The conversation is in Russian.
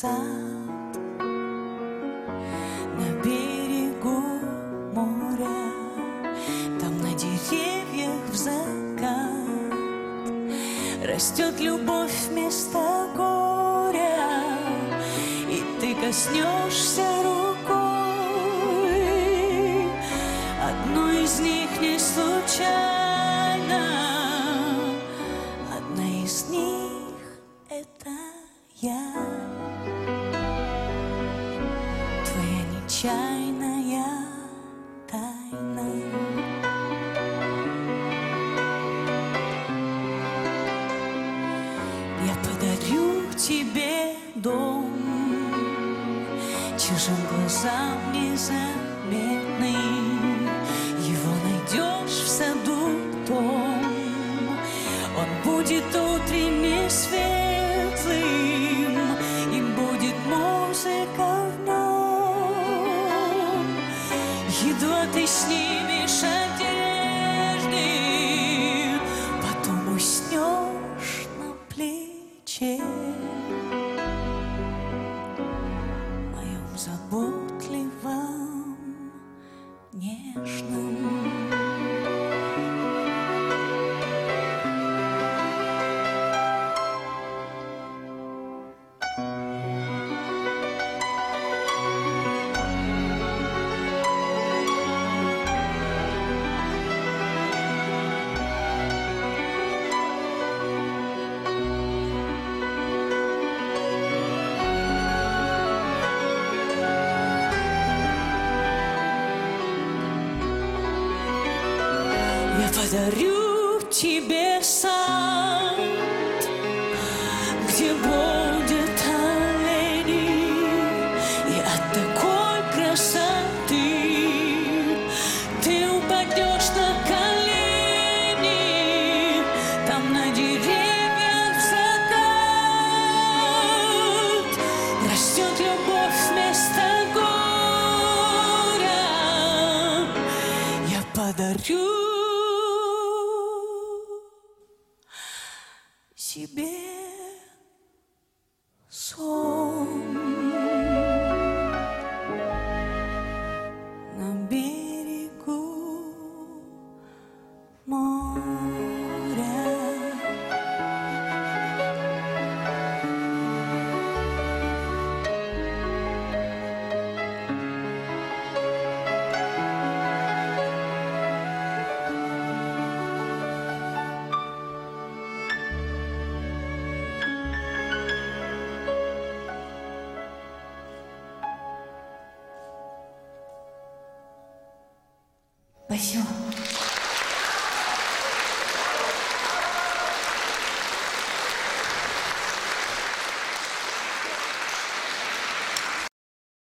сад на берегу моря, там на деревьях в закат растет любовь вместо горя, и ты коснешься рукой одной из них не случайно. Одна из них — это я, твоя нечаянная тайна. Я подарю тебе дом, чужим глазам незаметный. Его найдешь в саду том, он будет утренне светлым, и будет музыка в нем. Едва ты снимешь одежды, потом уснешь на плече моем заботливом, нежном. Я подарю тебе сад, где бродят олени, и от такой красоты ты упадешь на колени. Там на деревьях в закат растет любовь вместо горя. Я подарю себе сон на берегу моря. Спасибо.